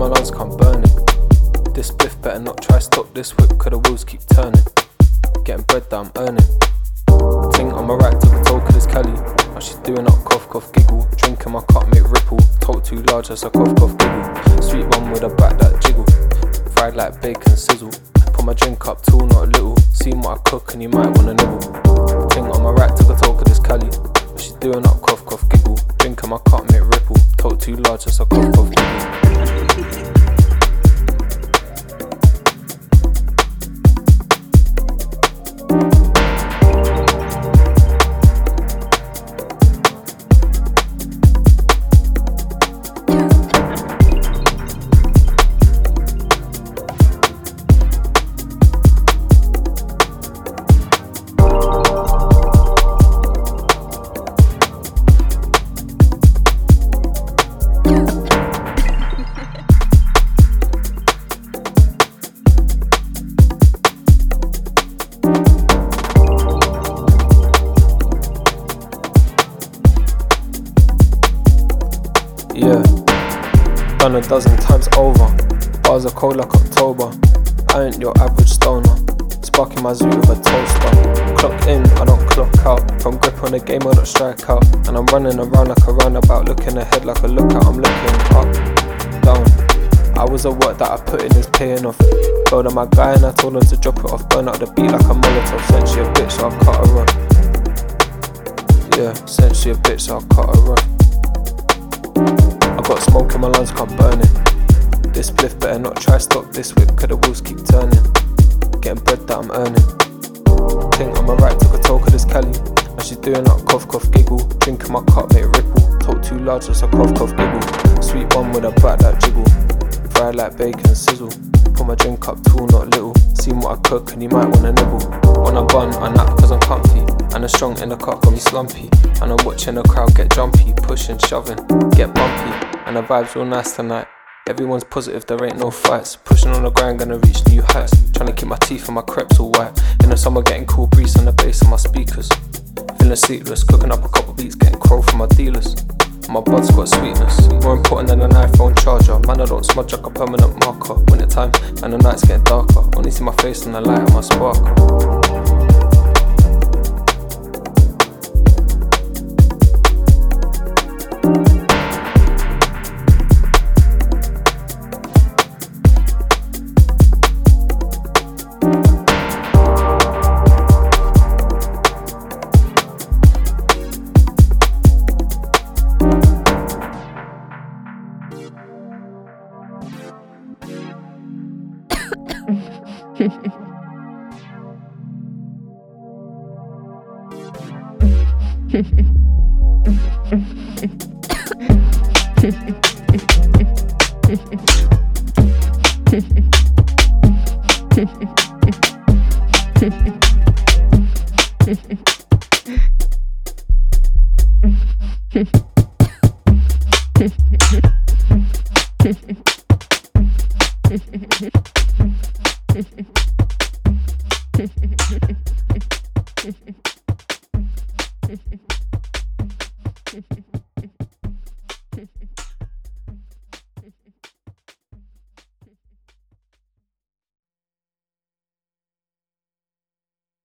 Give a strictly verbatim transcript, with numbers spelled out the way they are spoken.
my lungs can't burn it. This spliff better not try stop this whip, cause the wheels keep turning. Getting bread that I'm earning. Ting on my rack, took a toke of this Cali. Now she's doing up cough cough giggle. Drinking my cup make ripple. Tote too large as a cough cough giggle. Sweet one with a back that jiggle. Fried like bacon sizzle. Put my drink up tall, not little. See what I cook and you might wanna nibble. Ting on my rack, took a toke of this Cali. Now she's doing up cough cough giggle. Drinking my cup make ripple. Tote too large as a cough cough giggle. Yeah, done a dozen times over. Bars are cold like October. I ain't your average stoner. Sparking my zoo with a toaster. Clock in, I don't clock out. From grip on the game, I don't strike out. And I'm running around like a roundabout. Looking ahead like a lookout, I'm looking up, down. Hours of work that I put in is paying off. Go to my guy and I told him to drop it off. Burn out the beat like a Molotov. Sent she a bitch, so I cut her off. Yeah, sent she a bitch, so I cut her off. I got smoke in my lungs, can't burn it. This spliff better not try stop this whip, cause the wheels keep turning. Getting bread that I'm earning. Ting on my right, took a toke of this Cali. Now she's doing up cough cough giggle. Drinking my cup, make ripple. Tote too large, just a cough cough giggle. Sweet one with a back that jiggle. Fried like bacon sizzle. Put my drink up tall, not little. See what I cook and you might wanna nibble. On a bun, I nap cause I'm comfy. And a strong in the car got me slumpy. And I'm watching the crowd get jumpy. Pushing, shoving, get bumpy. And the vibes real nice tonight. Everyone's positive, there ain't no fights. Pushing on the grind, gonna reach new heights. Trying to keep my teeth and my crepes all white. In the summer getting cool breeze on the bass of my speakers. Feeling sleepless, cooking up a couple beats, getting crow from my dealers. My bud's got sweetness, more important than an iPhone charger. Man, I don't smudge like a permanent marker. When it's time and the night's getting darker, only see my face and the light of my sparkle. Thank you.